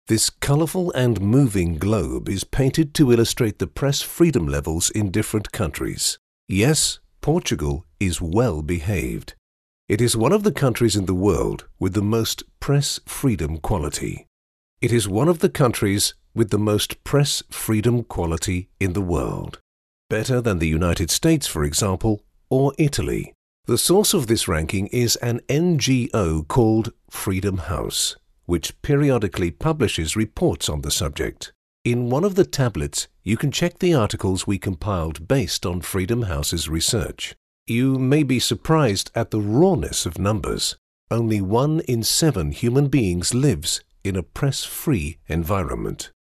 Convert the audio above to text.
This colorful and moving globe is painted to illustrate the press freedom levels in different countries. Yes, Portugal is well behaved. It is one of the countries in the world with the most press freedom quality. It is one of the countries with the most press freedom quality in the world. Better than the United States, for example, or Italy. The source of this ranking is an NGO called Freedom House, which periodically publishes reports on the subject. In one of the tablets, you can check the articles we compiled based on Freedom House's research. You may be surprised at the rawness of numbers. Only 1 in 7 human beings lives in a press-free environment.